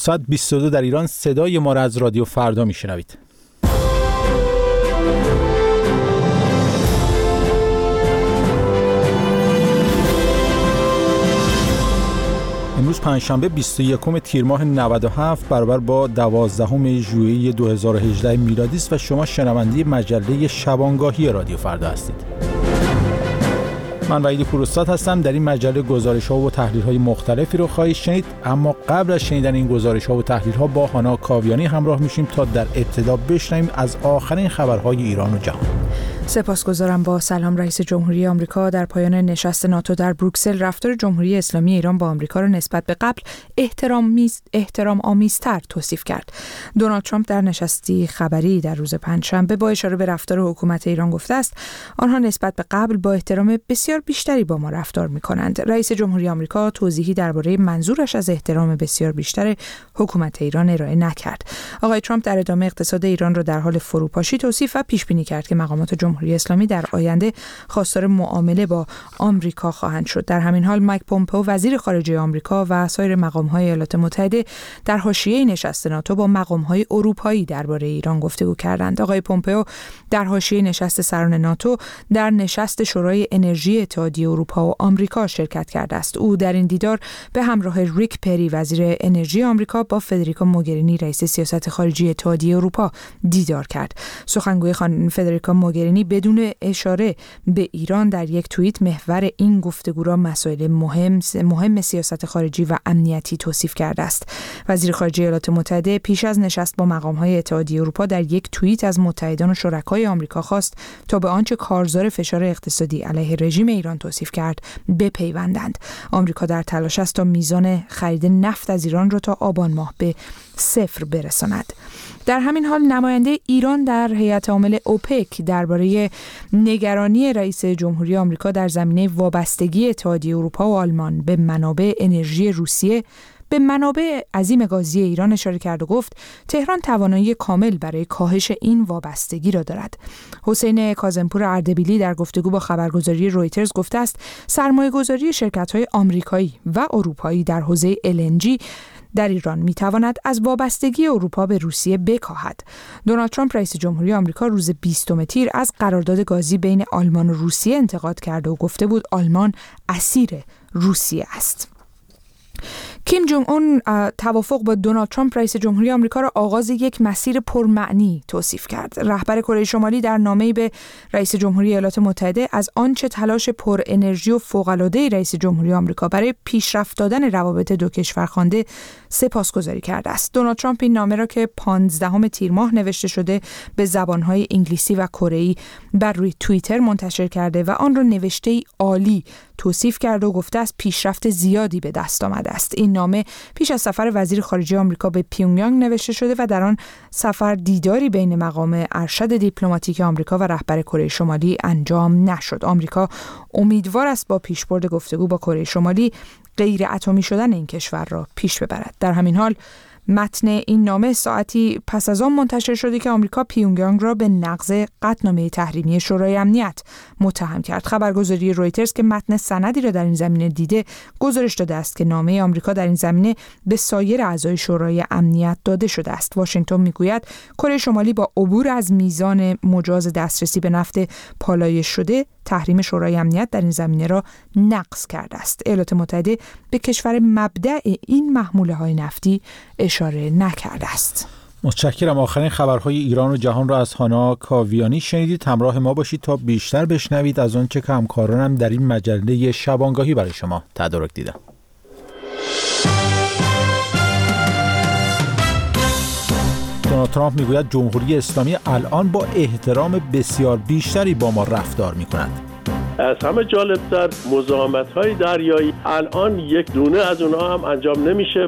ساعت 22 در ایران صدای ما را از رادیو فردا میشنوید. امروز پنجشنبه 21 تیر ماه 97 برابر با 12 ژوئیه 2018 میلادی است و شما شنونده مجله شبانگاهی رادیو فردا هستید. من وحید پوراستاد هستم. در این مجله گزارش‌ها و تحلیل‌های مختلفی رو خواهید شنید، اما قبل از شنیدن این گزارش‌ها و تحلیل‌ها با هانا کاویانی همراه میشیم تا در ابتدا بشنویم از آخرین خبرهای ایران و جهان. سپاسگزارم. با سلام. رئیس جمهوری آمریکا در پایان نشست ناتو در بروکسل رفتار جمهوری اسلامی ایران با آمریکا را نسبت به قبل احترام آمیزتر توصیف کرد. دونالد ترامپ در نشستی خبری در روز پنجشنبه با اشاره به رفتار حکومت ایران گفته است آنها نسبت به قبل با احترام بسیار بیشتری با ما رفتار می‌کنند. رئیس جمهوری آمریکا توضیحی درباره منظورش از احترام بسیار بیشتر حکومت ایران ارائه نکرد. آقای ترامپ در ادامه اقتصاد ایران را در حال فروپاشی توصیف و پیش بینی کرد که مقامات جمهوری اسلامی در آینده خواستار معامله با آمریکا خواهند شد. در همین حال مایک پومپئو وزیر خارجه آمریکا و سایر مقام‌های ایالات متحده در حاشیه نشست ناتو با مقام‌های اروپایی درباره ایران گفتگو کردند. آقای پومپئو در حاشیه نشست سران ناتو در نشست شورای انرژی اتحادیه اروپا و آمریکا شرکت کرده است. او در این دیدار به همراه ریک پری وزیر انرژی آمریکا با فدریکا موگرینی رئیس سیاست خارجی اتحادیه اروپا دیدار کرد. سخنگوی خانم فدریکا موگرینی بدون اشاره به ایران در یک توییت محور این گفتگو را مسائل مهم سیاست خارجی و امنیتی توصیف کرده است. وزیر خارجه ایالات متحده پیش از نشست با مقام‌های اتحادیه اروپا در یک توییت از متحدان و شرکای آمریکا خواست تا به آنچه کارزار فشار اقتصادی علیه رژیم ایران توصیف کرد بپیوندند. آمریکا در تلاش است تا میزان خرید نفت از ایران را تا آبان ماه به 0 برساند. در همین حال نماینده ایران در هیئت عامل اوپک درباره نگرانی رئیس جمهوری آمریکا در زمینه وابستگی اتحادیه اروپا و آلمان به منابع انرژی روسیه به منابع عظیم گازی ایران اشاره کرد و گفت تهران توانایی کامل برای کاهش این وابستگی را دارد. حسین کاظمپور اردبیلی در گفتگو با خبرگزاری رویترز گفته است سرمایه‌گذاری شرکت‌های آمریکایی و اروپایی در حوزه LNG در ایران میتواند از وابستگی اروپا به روسیه بکاهد. دونالد ترامپ رئیس جمهوری آمریکا روز 20 تیر از قرارداد گازی بین آلمان و روسیه انتقاد کرد و گفته بود آلمان اسیر روسیه است. کیم جونگ اون توافق با دونالد ترامپ رئیس جمهوری آمریکا را آغاز یک مسیر پرمعنی توصیف کرد. رهبر کره شمالی در نامه‌ای به رئیس جمهوری ایالات متحده از آنچه تلاش پر انرژی و فوق‌العاده رئیس جمهوری آمریکا برای پیشرفت دادن روابط دو کشور خوانده سپاسگزاری کرده است. دونالد ترامپ این نامه را که 15 تیر ماه نوشته شده به زبان‌های انگلیسی و کره‌ای بر روی توییتر منتشر کرده و آن را نوشته‌ای عالی توصیف کرده و گفته است پیشرفت زیادی به دست آمده است. این نامه پیش از سفر وزیر خارجه آمریکا به پیونگیانگ نوشته شده و در آن سفر دیداری بین مقام ارشد دیپلماتیک آمریکا و رهبر کره شمالی انجام نشد. آمریکا امیدوار است با پیشبرد گفتگو با کره شمالی غیر اتمی شدن این کشور را پیش ببرد. در همین حال متن این نامه ساعتی پس از آن منتشر شده که آمریکا پیونگیانگ را به نقض قطعنامه تحریمی شورای امنیت متهم کرد. خبرگزاری رویترز که متن سندی را در این زمینه دیده گزارش داده است که نامه آمریکا در این زمینه به سایر اعضای شورای امنیت داده شده است. واشنگتن میگوید کره شمالی با عبور از میزان مجاز دسترسی به نفت پالایش شده تحریم شورای امنیت در این زمینه را نقض کرده است. ایالات متحده به کشور مبدأ این محموله‌های نفتی اشاره نکرده است. متشکرم. آخرین خبرهای ایران و جهان را از هانا کاویانی شنیدید. همراه ما باشید تا بیشتر بشنوید از آنچه که همکارانم در این مجله شبانگاهی برای شما تدارک دیدم. دونالد ترامپ میگوید جمهوری اسلامی الان با احترام بسیار بیشتری با ما رفتار می‌کند. از همه جالب‌تر مزاحمت‌های دریایی الان یک دونه از اونها هم انجام نمیشه.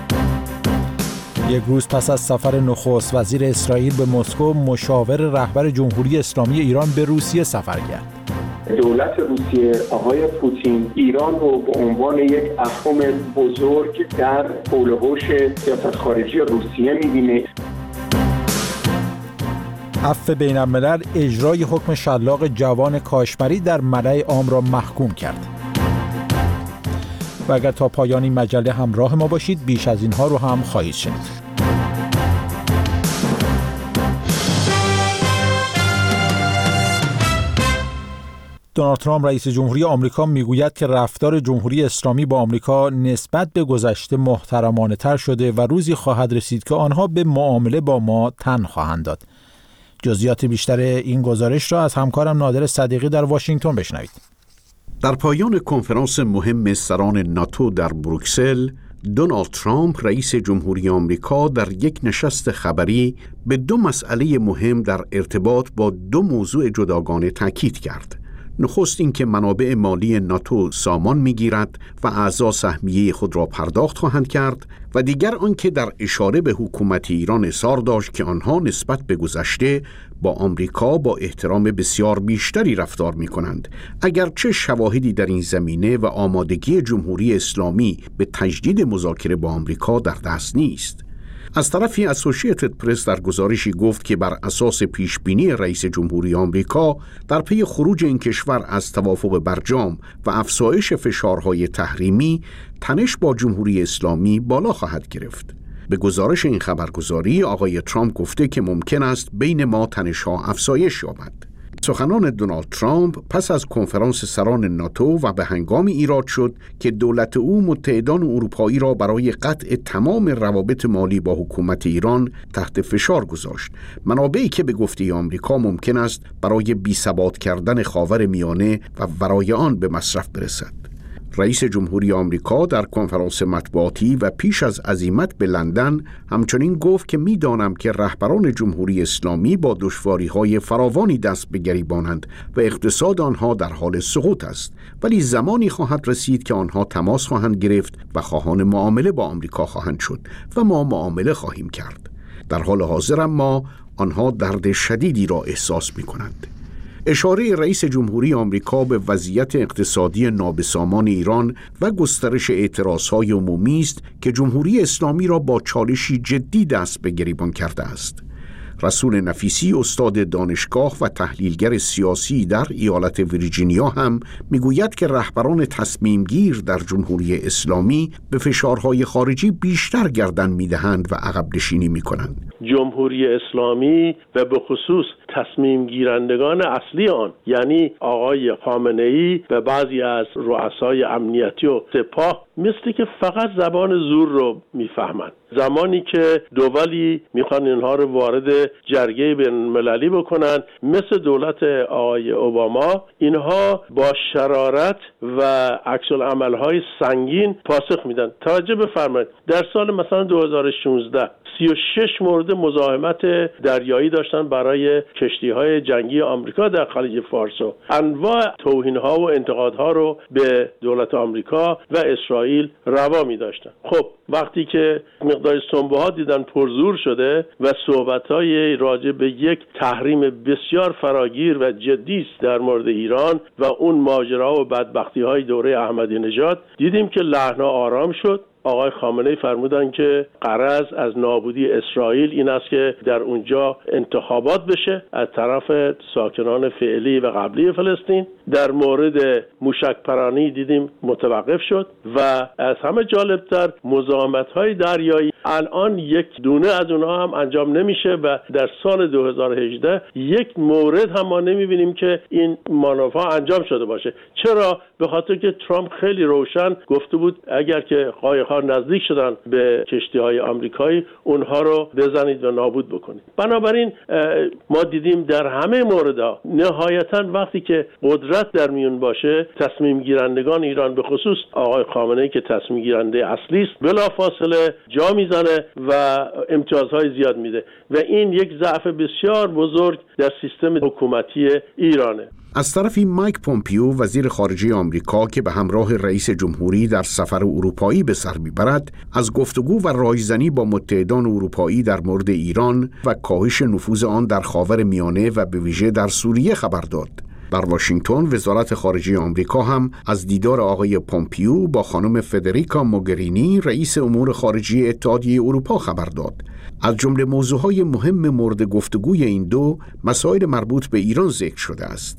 یک روز پس از سفر نخست وزیر اسرائیل به مسکو، مشاور رهبر جمهوری اسلامی ایران به روسیه سفر کرد. دولت روسیه آقای پوتین ایران رو به عنوان یک اهرم بزرگ در حول و حوش سیاست خارجی روسیه می‌بینه. عفو بین الملل اجرای حکم شلاق جوان کاشمری در ملأ عام را محکوم کرد. و اگر تا پایان این مجله همراه ما باشید بیش از اینها رو هم خواهید شنید. دونالد ترامپ رئیس جمهوری آمریکا میگوید که رفتار جمهوری اسلامی با آمریکا نسبت به گذشته محترمانه تر شده و روزی خواهد رسید که آنها به معامله با ما تن خواهند داد. جزئیات بیشتر این گزارش را از همکارم نادر صدیقی در واشنگتن بشنوید. در پایان کنفرانس مهم سران ناتو در بروکسل، دونالد ترامپ رئیس جمهوری آمریکا در یک نشست خبری به دو مسئله مهم در ارتباط با دو موضوع جداگانه تاکید کرد. نخست این که منابع مالی ناتو سامان می‌گیرد و اعضا سهمیه خود را پرداخت خواهند کرد و دیگر آنکه در اشاره به حکومت ایران اصرار داشت که آنها نسبت به گذشته با آمریکا با احترام بسیار بیشتری رفتار می‌کنند، اگرچه شواهدی در این زمینه و آمادگی جمهوری اسلامی به تجدید مذاکره با آمریکا در دست نیست. از طرفی اسوسییتد پرس در گزارشی گفت که بر اساس پیشبینی رئیس جمهوری آمریکا در پی خروج این کشور از توافق برجام و افزایش فشارهای تحریمی، تنش با جمهوری اسلامی بالا خواهد گرفت. به گزارش این خبرگزاری آقای ترامپ گفته که ممکن است بین ما تنش‌ها افزایش یابد. سخنان دونالد ترامپ پس از کنفرانس سران ناتو و به هنگامی ایراد شد که دولت او متحدان اروپایی را برای قطع تمام روابط مالی با حکومت ایران تحت فشار گذاشت، منابعی که به گفته آمریکا ممکن است برای بی‌ثبات کردن خاورمیانه و برای آن به مصرف برسد. رئیس جمهوری آمریکا در کنفرانس مطبوعاتی و پیش از عزیمت به لندن همچنین گفت که می‌دانم که رهبران جمهوری اسلامی با دشواری‌های فراوانی دست به گریبانند و اقتصاد آنها در حال سقوط است، ولی زمانی خواهد رسید که آنها تماس خواهند گرفت و خواهان معامله با آمریکا خواهند شد و ما معامله خواهیم کرد. در حال حاضر اما آنها درد شدیدی را احساس می‌کنند. اشاره رئیس جمهوری آمریکا به وضعیت اقتصادی نابسامان ایران و گسترش اعتراضهای عمومی است که جمهوری اسلامی را با چالشی جدی دست به گریبان کرده است. رسول نفیسی، استاد دانشگاه و تحلیلگر سیاسی در ایالت ویرجینیا، هم میگوید که رهبران تصمیمگیر در جمهوری اسلامی به فشارهای خارجی بیشتر گردن میدهند و عقب نشینی میکنند. جمهوری اسلامی و به خصوص تصمیم گیرندگان اصلی آن، یعنی آقای خامنه‌ای و بعضی از رؤسای امنیتی و سپاه، مثل که فقط زبان زور رو میفهمند. زمانی که دولی میخوان اینها رو وارد جرگه بین‌المللی بکنن مثل دولت آقای اوباما، اینها با شرارت و عکس‌العمل‌های سنگین پاسخ میدن. توجه بفرمایید در سال مثلا 2016 36 مورد مزاحمت دریایی داشتن برای کشتی‌های جنگی آمریکا در خلیج فارس و انواع توهین‌ها و انتقادها رو به دولت آمریکا و اسرائیل روا می‌داشتن. خب وقتی که مقدار سنبه‌ها دیدن پرزور شده و صحبت‌های راجع به یک تحریم بسیار فراگیر و جدی است در مورد ایران و اون ماجرا و بدبختی‌های دوره احمدی نژاد، دیدیم که لحن‌ها آرام شد. آقای خامنه‌ای فرمودن که غرض از نابودی اسرائیل این است که در اونجا انتخابات بشه از طرف ساکنان فعلی و قبلی فلسطین. در مورد موشک‌پرانی دیدیم متوقف شد و از همه جالبتر مزاحمت‌های دریایی الان یک دونه از اونها هم انجام نمیشه و در سال 2018 یک مورد هم ما نمیبینیم که این مانورها انجام شده باشه. چرا؟ به خاطر که ترامپ خیلی روشن گفته بود اگر که قایق‌ها نزدیک شدن به کشتی‌های آمریکایی اونها رو بزنید و نابود بکنید. بنابراین ما دیدیم در همه موردها نهایتاً وقتی که قدرت در میون باشه، تصمیم گیرندگان ایران به خصوص آقای خامنه‌ای که تصمیم گیرنده اصلی است بلافاصله جا میزنه و امتیازهای زیاد میده و این یک ضعف بسیار بزرگ در سیستم حکومتی ایرانه. از طرفی مایک پومپیو وزیر خارجه آمریکا که به همراه رئیس جمهوری در سفر اروپایی به سر میبرد، از گفتگو و رایزنی با متحدان اروپایی در مورد ایران و کاهش نفوذ آن در خاورمیانه و به ویژه در سوریه خبر داد. در واشنگتن وزارت خارجه آمریکا هم از دیدار آقای پومپیو با خانم فدریکا موگرینی رئیس امور خارجه اتحادیه اروپا خبر داد. از جمله موضوعهای مهم مورد گفتگوی این دو مسائل مربوط به ایران ذکر شده است.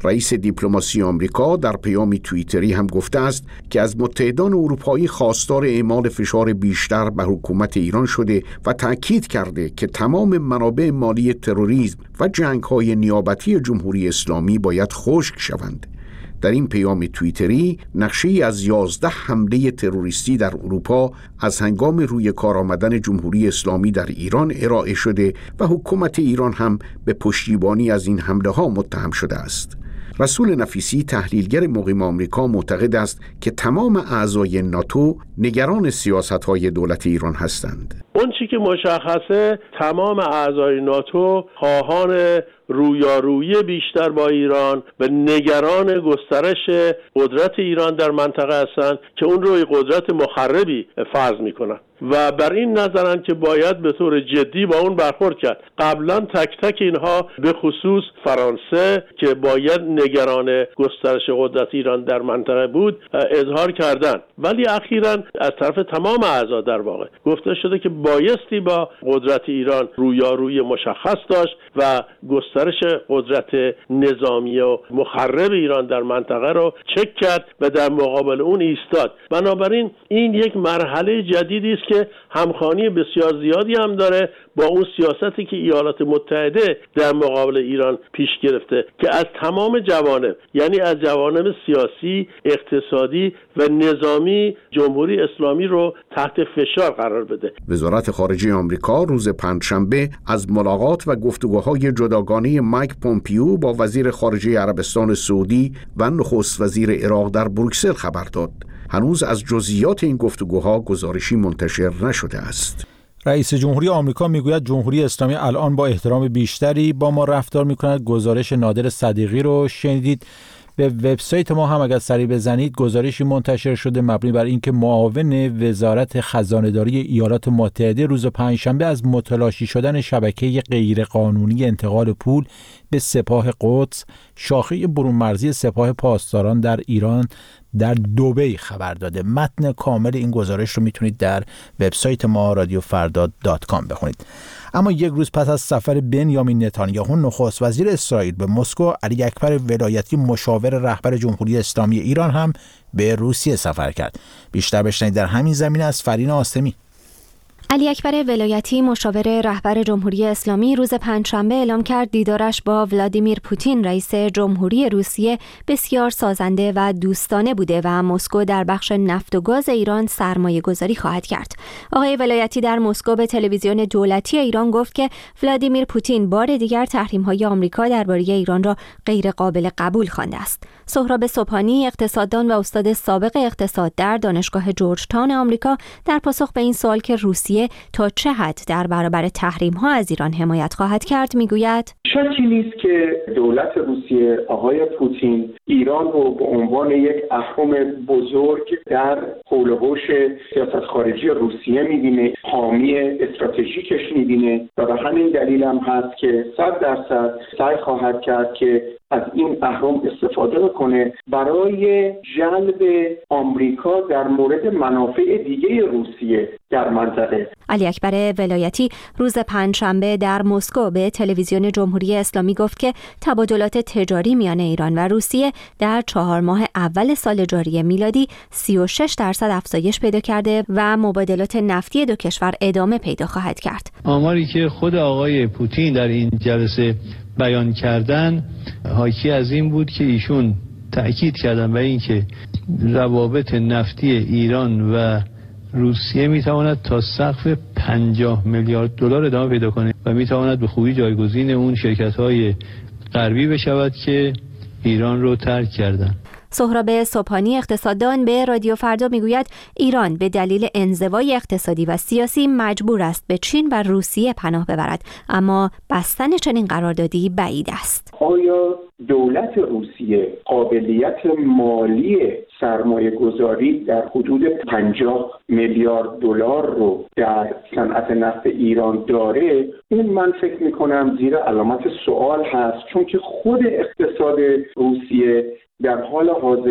رئیس دیپلماسی آمریکا در پیامی توییتری هم گفته است که از متحدان اروپایی خواستار اعمال فشار بیشتر بر حکومت ایران شده و تأکید کرده که تمام منابع مالی تروریسم و جنگ‌های نیابتی جمهوری اسلامی باید خشک شوند. در این پیام توییتری نقشه‌ای از 11 حمله تروریستی در اروپا از هنگام روی کار آمدن جمهوری اسلامی در ایران ارائه شده و حکومت ایران هم به پشتیبانی از این حمله‌ها متهم شده است. رسول نفیسی تحلیلگر مقیم آمریکا معتقد است که تمام اعضای ناتو نگران سیاست‌های دولت ایران هستند. اون چی که مشخصه تمام اعضای ناتو خواهان رویارویی بیشتر با ایران و نگران گسترش قدرت ایران در منطقه هستند که اون رو قدرت مخربی فرض میکنن و بر این نظرن که باید به طور جدی با اون برخورد کرد. قبلا تک تک اینها به خصوص فرانسه که باید نگران گسترش قدرت ایران در منطقه بود اظهار کردن، ولی اخیراً از طرف تمام اعضا در واقع گفته شده که بایستی با قدرت ایران رویارویی مشخص داشت و گسترش قدرت نظامی و مخرب ایران در منطقه رو چک کرد و در مقابل اون ایستاد. بنابراین این یک مرحله جدیدی است که همخوانی بسیار زیادی هم داره با اون سیاستی که ایالات متحده در مقابل ایران پیش گرفته که از تمام جوانب، یعنی از جوانب سیاسی، اقتصادی و نظامی جمهوری اسلامی رو تحت فشار قرار بده. وزارت خارجه آمریکا روز پنجشنبه از ملاقات و گفتگوهای جداگانه مایک پومپیو با وزیر خارجه عربستان سعودی و نخست وزیر عراق در بروکسل خبر داد. هنوز از جزئیات این گفتگوها گزارشی منتشر نشده است. رئیس جمهوری آمریکا میگوید جمهوری اسلامی الان با احترام بیشتری با ما رفتار میکند. گزارش نادر صدیقی رو شنیدید. به وبسایت ما هم اگر سری بزنید گزارشی منتشر شده مبنی بر اینکه معاون وزارت خزانه‌داری ایالات متحده روز پنجشنبه از متلاشی شدن شبکه غیرقانونی انتقال پول به سپاه قدس، شاخه برون‌مرزی سپاه پاسداران در ایران در دبی خبر داده. متن کامل این گزارش رو میتونید در وبسایت ما radiofardad.com بخونید. اما یک روز پس از سفر بنیامین نتانیاهو نخست وزیر اسرائیل به مسکو، علی اکبر ولایتی مشاور رهبر جمهوری اسلامی ایران هم به روسیه سفر کرد. بیشتر بشنوید در همین زمینه از فرین آستمی. علی اکبر ولایتی مشاور رهبر جمهوری اسلامی روز پنجشنبه اعلام کرد دیدارش با ولادیمیر پوتین رئیس جمهوری روسیه بسیار سازنده و دوستانه بوده و مسکو در بخش نفت و گاز ایران سرمایه گذاری خواهد کرد. آقای ولایتی در مسکو به تلویزیون دولتی ایران گفت که ولادیمیر پوتین بار دیگر تحریم‌های آمریکا درباره ایران را غیر قابل قبول خوانده است. سهراب صبحانی اقتصاددان و استاد سابق اقتصاد در دانشگاه جورج تاون آمریکا در پاسخ به این سوال که روسیه تا چه حد در برابر تحریم‌ها از ایران حمایت خواهد کرد میگوید شکی نیست که دولت روسیه آقای پوتین ایران رو به عنوان یک اهرم بزرگ در حول و حوش سیاست خارجی روسیه می‌بینه، حامی استراتژیکش می‌بینه و به همین دلیل هم هست که 100% سعی خواهد کرد که از این اهرم استفاده کنه برای جلب آمریکا در مورد منافع دیگه روسیه در منطقه. علی اکبر ولایتی روز پنجشنبه در مسکو به تلویزیون جمهوری اسلامی گفت که تبادلات تجاری میان ایران و روسیه در 4 ماه اول سال جاری میلادی 36% افزایش پیدا کرده و مبادلات نفتی دو کشور ادامه پیدا خواهد کرد. آماری که خود آقای پوتین در این جلسه بیان کردن حاکی از این بود که ایشون تأکید کردن بر این که روابط نفتی ایران و روسیه میتواند تا سقف 50 میلیارد دلار ادامه پیدا کنه و میتواند به خوبی جایگزین اون شرکت‌های غربی بشود که ایران رو ترک کردن. سهراب صبحانی اقتصاددان به رادیو فردا میگوید ایران به دلیل انزوای اقتصادی و سیاسی مجبور است به چین و روسیه پناه ببرد، اما بستن چنین قراردادی بعید است. آیا دولت روسیه قابلیت مالی سرمایه گذاری در حدود 50 میلیارد دلار رو در صنعت نفت ایران داره؟ این من فکر میکنم زیر علامت سوال هست، چون که خود اقتصاد روسیه در حال حاضر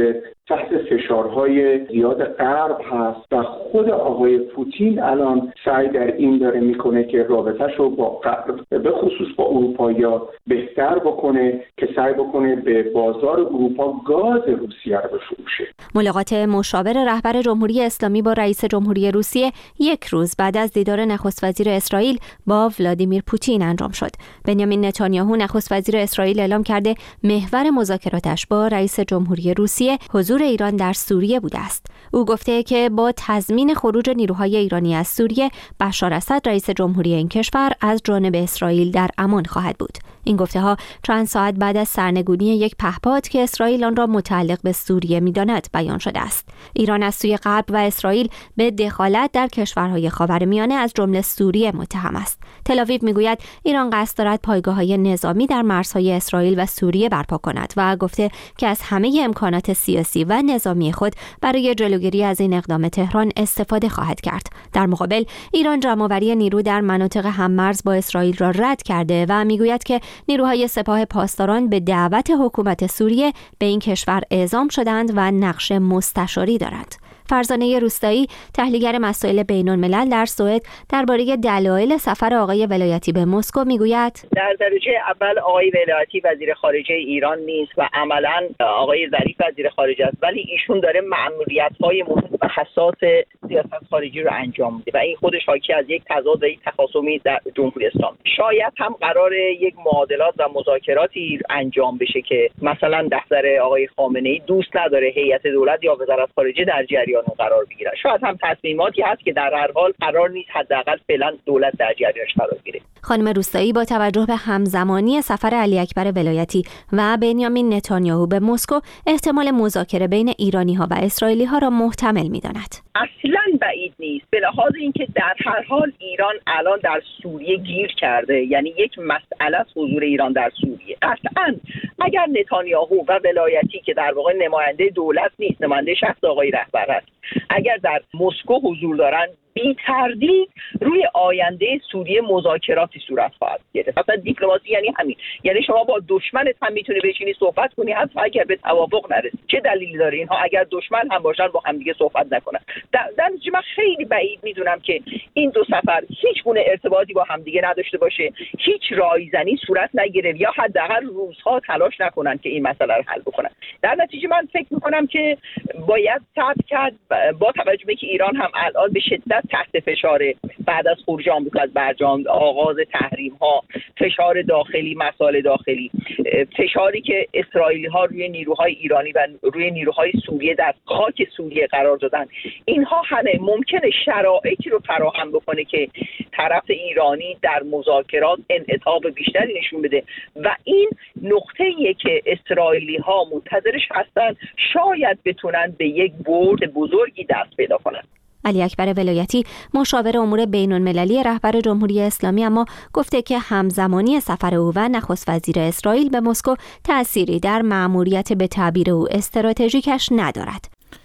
تحت فشارهای زیاد غرب هست و خود آقای پوتین الان سعی در این داره میکنه که رابطه‌ش رو با غرب به خصوص با اروپایی‌ها بهتر بکنه که سعی بکنه به بازار اروپا گاز روسیه رو بفروشه. ملاقات مشاور رهبر جمهوری اسلامی با رئیس جمهوری روسیه یک روز بعد از دیدار نخست وزیر اسرائیل با ولادیمیر پوتین انجام شد. بنیامین نتانیاهو نخست وزیر اسرائیل اعلام کرده محور مذاکراتش با رئیس جمهوری روسیه حضور ایران در سوریه بوده است. او گفته که با تضمین خروج نیروهای ایرانی از سوریه، بشار اسد رئیس جمهوری این کشور از جانب اسرائیل در امان خواهد بود. این گفته‌ها چند ساعت بعد از سرنگونی یک پهپاد که اسرائیل آن را متعلق به سوریه می‌داند بیان شده است. ایران از سوی غرب و اسرائیل به دخالت در کشورهای خاورمیانه از جمله سوریه متهم است. تل‌آویو میگوید ایران قصد دارد پایگاه‌های نظامی در مرزهای اسرائیل و سوریه برپا کند و گفته که از همه امکانات سیاسی و نظامی خود برای جلوگیری از این اقدام تهران استفاده خواهد کرد. در مقابل ایران جمع‌آوری نیرو در مناطق هم‌مرز با اسرائیل را رد کرده و میگوید که نیروهای سپاه پاسداران به دعوت حکومت سوریه به این کشور اعزام شدند و نقش مستشاری دارند. فرزانه روستایی، تحلیلگر مسائل بین‌الملل در سوئد، درباره دلایل سفر آقای ولایتی به مسکو میگوید: در درجه اول آقای ولایتی وزیر خارجه ایران نیست و عملاً آقای ظریف وزیر خارجه است، ولی ایشون داره مأموریت‌های مهم و حساس سیاست خارجی رو انجام میده و این خودش حاکی از یک تضاد و یک تخاصمی در جمهوری اسلامی. شاید هم قرار یک معادلات و مذاکراتی انجام بشه که مثلا دفتر آقای خامنه‌ای دوست نداره هیئت دولت یا وزارت خارجه در جریان قرار بگیره. شاید هم تصمیماتی هست که در هر حال قرار نیست حداقل فعلا دولت در جریانش قرار بگیره. خانم روستایی با توجه به همزمانی سفر علی اکبر ولایتی و بنیامین نتانیاهو به مسکو، احتمال مذاکره بین ایرانی‌ها و اسرائیلی‌ها را محتمل می‌داند. اصلاً بعید نیست، به لحاظ اینکه در هر حال ایران الان در سوریه گیر کرده، یعنی یک مسئله از حضور ایران در سوریه. قطعاً اگر نتانیاهو و ولایتی که در واقع نماینده دولت نیست، نماینده شخص آقای رهبر است، اگر در مسکو حضور دارند، بی تردید روی آینده سوریه مذاکراتی صورت خواهد گرفت. اصلا دیپلماسی یعنی همین، یعنی شما با دشمنت هم میتونی بشینی صحبت کنی حتی اگر به توافق نرسی. چه دلیلی داره اینها اگر دشمن هم باشن با هم دیگه صحبت نکنن؟ در نتیجه من خیلی بعید میدونم که این دو سفر هیچ گونه ارتباطی با هم دیگه نداشته باشه، هیچ رایزنی صورت نگیره یا حداقل روزها تلاش نکنن که این مسئله رو حل بکنن. در نتیجه من فکر میکنم که باید صبر کرد، با توجه به که ایران هم الان به شدت تحت فشار بعد از خروج آمریکا از برجام، آغاز تحریم ها، فشار داخلی، مسائل داخلی، فشاری که اسرائیلی ها روی نیروهای ایرانی و روی نیروهای سوریه در خاک سوریه قرار دادن، اینها همه ممکنه شرایطی رو فراهم بکنه که طرف ایرانی در مذاکرات انعطاف بیشتری نشون بده و این نقطه‌ایه که اسرائیلی ها منتظرش هستن، شاید بتونن به یک برد بزرگی دست پیدا کنن. علی اکبر ولایتی، مشاور امور بین‌المللی رهبر جمهوری اسلامی، اما گفته که همزمانی سفر او و نخست وزیر اسرائیل به مسکو تأثیری در مأموریت به تعبیر او استراتژیکش ندارد.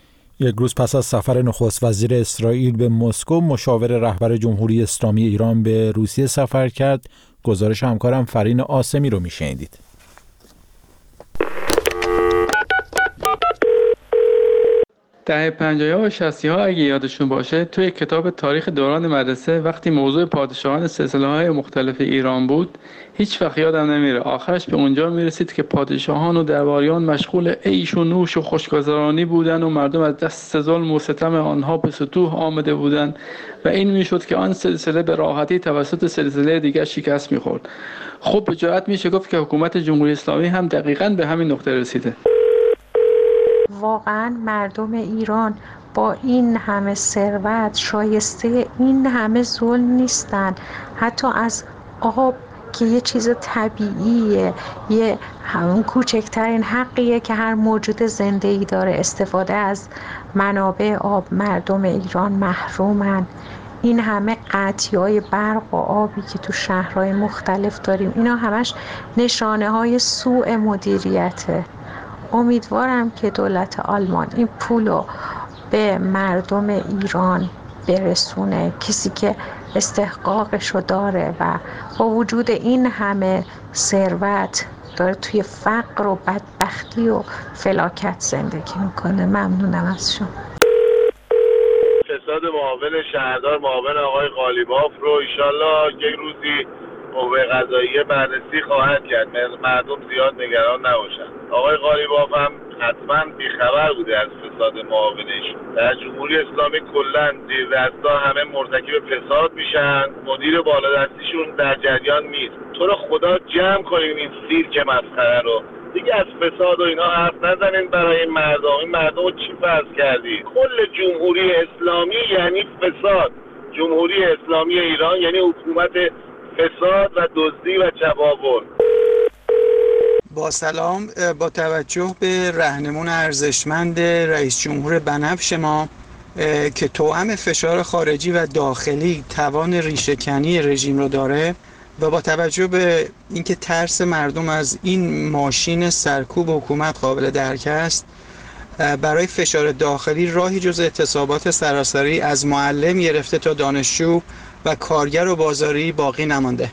یک روز پس از سفر نخست وزیر اسرائیل به مسکو، مشاور رهبر جمهوری اسلامی ایران به روسیه سفر کرد. گزارش همکارم فرین آسمی رو میشنیدید. دهه 50 و 60 ها اگه یادشون باشه، توی کتاب تاریخ دوران مدرسه وقتی موضوع پادشاهان سلسله‌های مختلف ایران بود، هیچ وقت یادم نمیره آخرش به اونجا میرسید که پادشاهان و درباریان مشغول عیش و نوش و خوشگذرانی بودن و مردم از دست ظلم و ستم آنها به سطوح آمده بودن و این میشد که آن سلسله به راحتی توسط سلسله دیگر شکست میخورد. خب به جرئت میشه گفت که حکومت جمهوری اسلامی هم دقیقاً به همین نقطه رسیده. واقعا مردم ایران با این همه ثروت شایسته این همه ظلم نیستن. حتی از آب که یه چیز طبیعیه، یه همون کوچکترین حقیه که هر موجود زنده‌ای داره، استفاده از منابع آب، مردم ایران محرومن. این همه قطعی‌های برق و آبی که تو شهرهای مختلف داریم، اینا همش نشانه های سوء مدیریته. امیدوارم که دولت آلمان این پولو به مردم ایران برسونه، کسی که استحقاقشو داره و با وجود این همه ثروت داره توی فقر و بدبختی و فلاکت زندگی میکنه. ممنونم از شما. فساد معاون شهردار، معاون آقای قالیباف رو ایشالله یک روزی قوه قضاییه بررسی خواهد کرد. مردم زیاد نگران نباشن. آقای قالیباف هم حتما بیخبر بوده از فساد معاونش. در جمهوری اسلامی کلا زیردستا همه مرتکب فساد میشن، مدیر بالادستیشون در جریان نیست. تو رو خدا جمع کنین این سیرک مسخره رو. دیگه از فساد و اینا حرف نزنین برای این مردم. این مردم رو چی فرض کردی؟ کل جمهوری اسلامی یعنی فساد. جمهوری اسلامی ایران یعنی حکومت فساد و دزدی و چپاول. با سلام، با توجه به راهنمون ارزشمند رئیس جمهور بنفش ما که توأم فشار خارجی و داخلی توان ریشه‌کنی رژیم رو داره و با توجه به اینکه ترس مردم از این ماشین سرکوب حکومت قابل درک است، برای فشار داخلی راهی جز اعتصابات سراسری از معلم گرفته تا دانشجو و کارگر و بازاری باقی نمانده.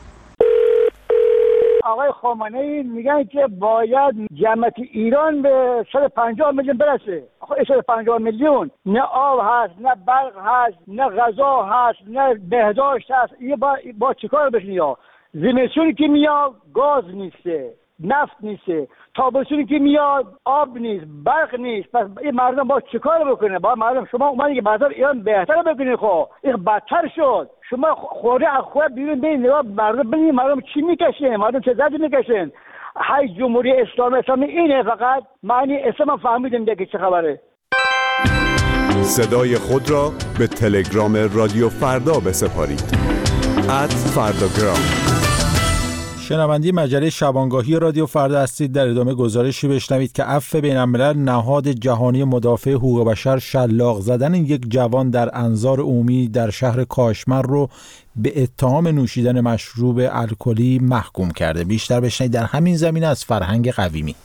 آقای خامنه‌ای میگن که باید جمعیت ایران به 150 میلیون برسه. آخه 150 میلیون نه آب هست، نه برق هست، نه غذا هست، نه بهداشت هست. این با چیکار بشین؟ یا زمستونی که میاد گاز نیسته، نفت نیسته، تابستونی که میاد آب نیست، برق نیست. پس این مردم با چیکار بکنه؟ با مردم شما اومدین که بعدا ایران بهتر بکنید. خب این بدتر شد. شما خوره از خود بیرون بین نگاه مردم ببینید مردم چی میکشن، مردم چه دردی میکشن. های جمهوری اسلامی اینه، فقط معنی اسلام فهمیدیم دیگه چه خبره. صدای خود را به تلگرام رادیو فردا بسپارید. @فرداگرام. شنونده مجله شبانگاهی رادیو فردا هستید. در ادامه گزارشی بشنوید که عفو بین‌الملل، نهاد جهانی مدافع حقوق بشر، شلاق زدن یک جوان در انظار عمومی در شهر کاشمر رو به اتهام نوشیدن مشروب الکلی محکوم کرده. بیشتر بشنوید در همین زمینه از فرهنگ قویمی.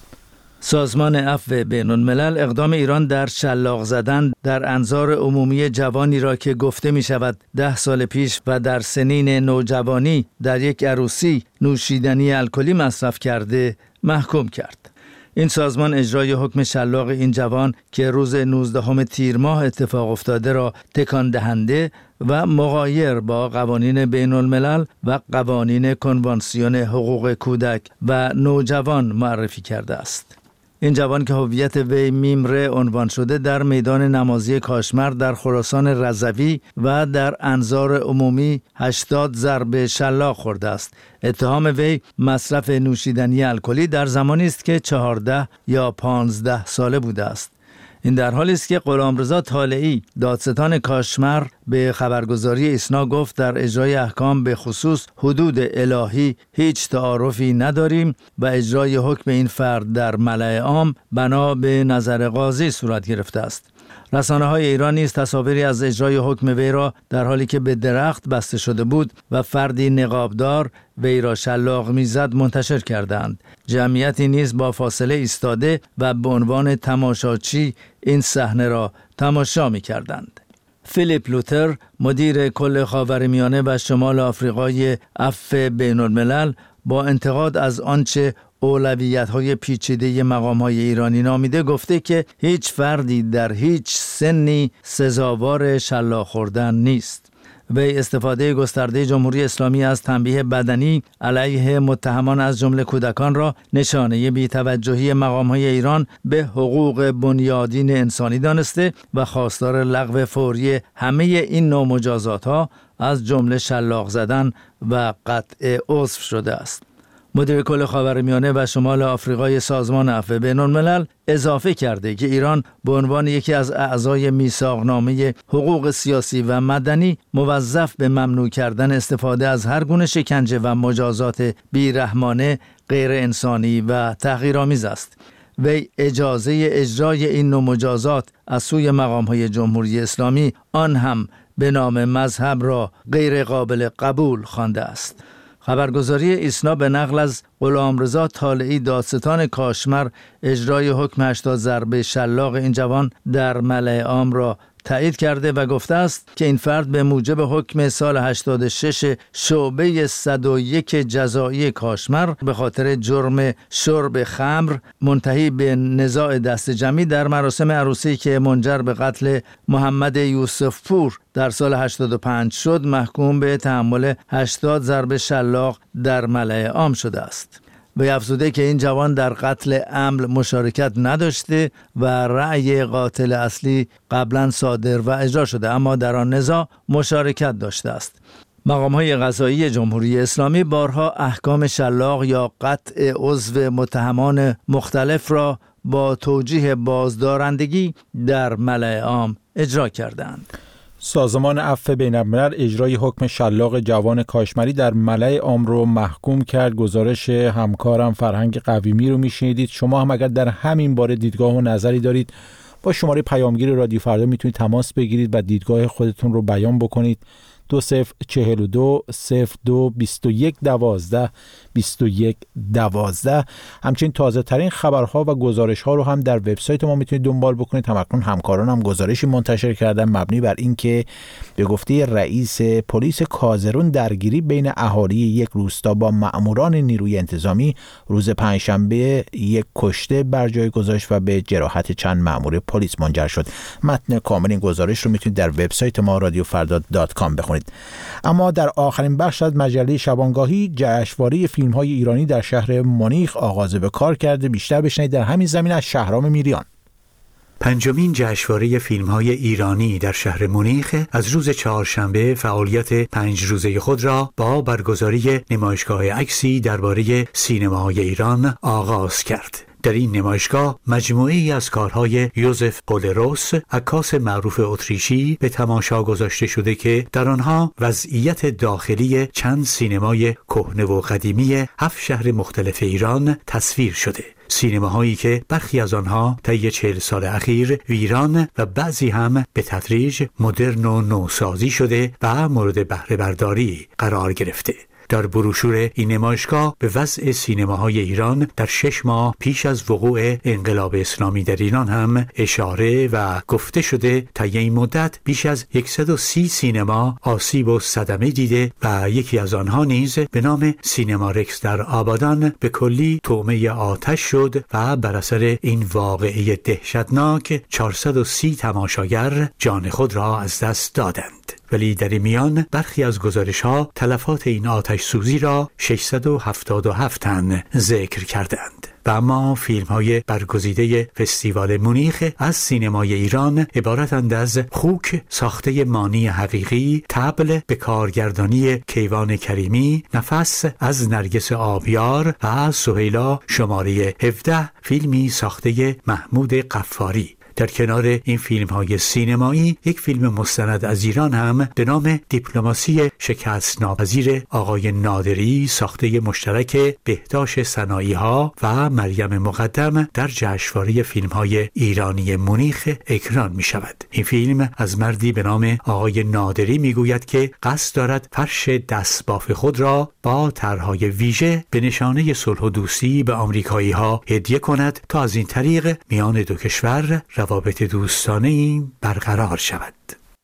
سازمان عفو بین‌الملل اقدام ایران در شلاق زدن در انظار عمومی جوانی را که گفته می شود 10 سال پیش و در سنین نوجوانی در یک عروسی نوشیدنی الکلی مصرف کرده محکوم کرد. این سازمان اجرای حکم شلاق این جوان که روز 19 تیر ماه اتفاق افتاده را تکان دهنده و مغایر با قوانین بین الملل و قوانین کنوانسیون حقوق کودک و نوجوان معرفی کرده است. این جوان که هویت وی میمره عنوان شده در میدان نمازی کاشمر در خراسان رضوی و در انظار عمومی 80 ضربه شلاق خورده است. اتهام وی مصرف نوشیدنی الکلی در زمانی است که 14 یا 15 ساله بوده است. این در حالی است که غلامرضا طالعی دادستان کاشمر به خبرگزاری ایسنا گفت در اجرای احکام به خصوص حدود الهی هیچ تعارفی نداریم و اجرای حکم این فرد در ملأ عام بنا به نظر قاضی صورت گرفته است. رسانه‌های ایران نیز تصاویری از اجرای حکم وی را در حالی که به درخت بسته شده بود و فردی نقابدار وی را شلاق میزد منتشر کردند. جمعیتی نیز با فاصله ایستاده و به عنوان تماشاچی این صحنه را تماشا می‌کردند. فیلیپ لوتر، مدیر کل خاورمیانه و شمال آفریقای عفو بین‌الملل، با انتقاد از آنچه اولویت‌های پیچیده مقام‌های ایرانی نامیده گفته که هیچ فردی در هیچ سنی سزاوار شلاق خوردن نیست. وی استفاده گسترده جمهوری اسلامی از تنبیه بدنی علیه متهمان از جمله کودکان را نشانه بی‌توجهی مقام‌های ایران به حقوق بنیادین انسانی دانسته و خواستار لغو فوری همه این نوع مجازات‌ها از جمله شلاق زدن و قطع عضو شده است. مدیر کل خاورمیانه و شمال آفریقای سازمان عفو بین‌الملل اضافه کرده که ایران به عنوان یکی از اعضای میثاقنامه حقوق سیاسی و مدنی موظف به ممنوع کردن استفاده از هر گونه شکنجه و مجازات بیرحمانه، غیر انسانی و تحقیرآمیز است. وی اجازه اجرای این نوع مجازات از سوی مقام‌های جمهوری اسلامی، آن هم به نام مذهب، را غیر قابل قبول خوانده است. خبرگزاری ایسنا به نقل از غلامرضا طالعی دادستان کاشمر اجرای حکم 80 ضربه شلاق این جوان در ملأ عام را تایید کرده و گفته است که این فرد به موجب حکم سال 86 شعبه 101 جزایی کاشمر به خاطر جرم شرب خمر منتهی به نزاع دست جمعی در مراسم عروسی که منجر به قتل محمد یوسف پور در سال 85 شد محکوم به تحمل 80 ضرب شلاق در ملأ عام شده است. وی افزوده که این جوان در قتل عمد مشارکت نداشته و رأی قاتل اصلی قبلا صادر و اجرا شده، اما در آن نزاع مشارکت داشته است. مقام‌های قضایی جمهوری اسلامی بارها احکام شلاق یا قطع عضو متهمان مختلف را با توجیه بازدارندگی در ملأ عام اجرا کردند. سازمان عفو بین‌الملل اجرای حکم شلاق جوان کاشمری در ملأ عام رو محکوم کرد. گزارش همکارم فرهنگ قویمی رو میشنیدید. شما هم اگر در همین باره دیدگاه و نظری دارید با شماره پیامگیر رادیو فردا میتونید تماس بگیرید و دیدگاه خودتون رو بیان بکنید. 2042 02 21 12 21 12. همچنین تازه ترین خبرها و گزارش ها رو هم در وبسایت ما میتونید دنبال بکنید. همکنون همکاران هم گزارشی منتشر کردن مبنی بر اینکه به گفته رئیس پلیس کازرون درگیری بین اهالی یک روستا با مأموران نیروی انتظامی روز پنجشنبه یک کشته بر جای گذاشت و به جراحت چند مأمور پلیس منجر شد. متن کامل این گزارش رو میتونید در وبسایت ما radiofarda.com بخونید. اما در آخرین بخش از مجله شبانگاهی جشنواره فیلم‌های ایرانی در شهر مونیخ آغاز به کار کرده. بیشتر بشنوید در همین زمینه از شهرام میریان. پنجمین جشنواره فیلم‌های ایرانی در شهر مونیخ از روز چهارشنبه فعالیت 5 روزه خود را با برگزاری نمایشگاه عکسی درباره سینماهای ایران آغاز کرد. در این نمایشگاه مجموعه‌ای از کارهای یوزف پولروس، عکاس معروف اتریشی، به تماشا گذاشته شده که در آنها وضعیت داخلی چند سینمای کهنه و قدیمی 7 شهر مختلف ایران تصویر شده. سینماهایی که برخی از آنها طی 40 سال اخیر ویران و بعضی هم به تدریج مدرن و نوسازی شده و مورد بهره برداری قرار گرفته. در بروشور این نمایشگاه به وضع سینماهای ایران در 6 ماه پیش از وقوع انقلاب اسلامی در ایران هم اشاره و گفته شده طی این مدت بیش از 130 سینما آسیب و صدمه دیده و یکی از آنها نیز به نام سینما رکس در آبادان به کلی طعمه آتش شد و بر اثر این واقعه دهشتناک 430 تماشاگر جان خود را از دست دادند. ولی در این میان برخی از گزارش‌ها تلفات این آتش سوزی را 677 تن ذکر کردند. و اما فیلم‌های برگزیده فستیوال مونیخ از سینمای ایران عبارتند از خوک ساخته مانی حقیقی، طبل به کارگردانی کیوان کریمی، نفس از نرگس آبیار و سهیلا شماره 17 فیلمی ساخته محمود قفاری. در کنار این فیلم‌های سینمایی یک فیلم مستند از ایران هم به نام دیپلماسی شکست ناپذیر آقای نادری ساخته مشترک بهداشت صنایع‌ها و مریم مقدم در جشنواره فیلم‌های ایرانی مونیخ اکران می‌شود. این فیلم از مردی به نام آقای نادری می‌گوید که قصد دارد فرش دستباف خود را با طرح‌های ویژه به نشانه صلح و دوستی به آمریکایی‌ها هدیه کند تا از این طریق میان دو کشور روابط دوستانه‌ای برقرار شود.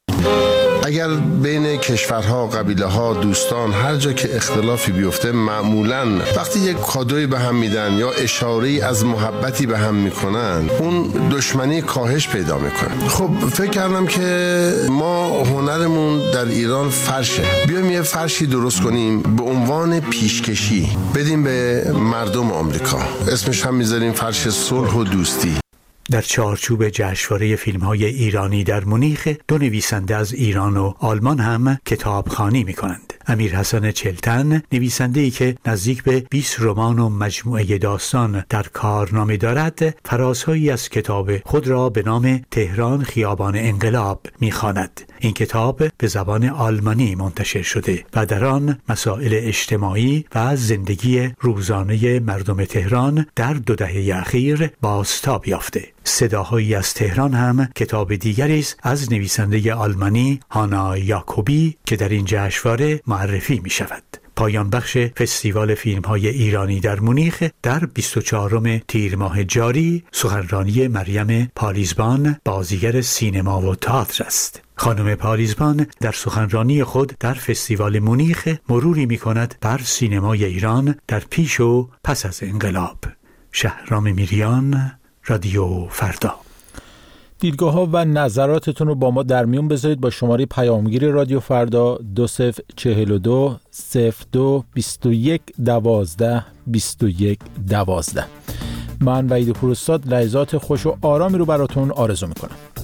اگر بین کشورها، قبیله‌ها، دوستان هر جا که اختلافی بیفته معمولاً وقتی یک کادویی به هم میدن یا اشاره‌ای از محبتی به هم میکنن اون دشمنی کاهش پیدا میکنه. خب فکر کردم که ما هنرمون در ایران فرشه، بیایم یه فرشی درست کنیم به عنوان پیشکشی بدیم به مردم آمریکا، اسمش هم میذاریم فرش صلح و دوستی. در چارچوب جشنواره فیلم‌های ایرانی در مونیخ 2 نویسنده از ایران و آلمان هم کتابخوانی می‌کنند. امیر حسن چلتن، نویسنده‌ای که نزدیک به 20 رمان و مجموعه داستان در کارنامه دارد، فرازهایی از کتاب خود را به نام تهران خیابان انقلاب می‌خواند. این کتاب به زبان آلمانی منتشر شده و در آن مسائل اجتماعی و زندگی روزانه مردم تهران در 2 دهه اخیر بازتاب یافته. صداهایی از تهران هم کتاب دیگری است از نویسنده آلمانی هانا یاکوبی که در این جشنواره معرفی می شود. پایان بخش فستیوال فیلم‌های ایرانی در مونیخ در 24 تیر ماه جاری سخنرانی مریم پالیزبان، بازیگر سینما و تئاتر است. خانم پالیزبان در سخنرانی خود در فستیوال مونیخ مروری می‌کند بر سینمای ایران در پیش و پس از انقلاب. شهرام میریان، رادیو فردا. دیدگاه‌ها و نظراتتون رو با ما در میون بذارید با شماره پیامگیر رادیو فردا 2042 02 21 12 21 12. من وحید پوراستاد لحظات خوش و آرامی رو براتون آرزو میکنم.